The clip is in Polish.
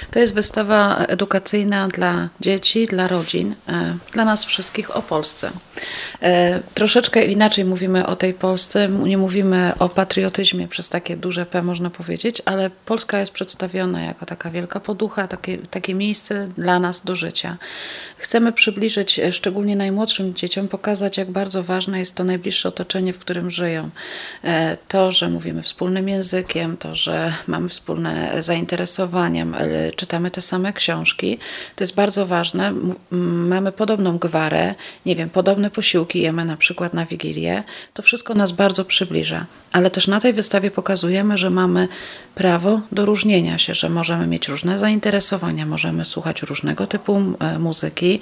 To jest wystawa edukacyjna dla dzieci, dla rodzin, dla nas wszystkich o Polsce. Troszeczkę inaczej mówimy o tej Polsce, nie mówimy o patriotyzmie przez takie duże P, można powiedzieć, ale Polska jest przedstawiona jako taka wielka poducha, takie miejsce dla nas do życia. Chcemy przybliżyć szczególnie najmłodszym dzieciom, pokazać, jak bardzo ważne jest to najbliższe otoczenie, w którym żyją. To, że mówimy wspólnym językiem, to, że mamy wspólne zainteresowania, czytamy te same książki, to jest bardzo ważne. Mamy podobną gwarę, nie wiem, podobne posiłki jemy na przykład na Wigilię. To wszystko nas bardzo przybliża. Ale też na tej wystawie pokazujemy, że mamy prawo do różnienia się, że możemy mieć różne zainteresowania, możemy słuchać różnego typu muzyki.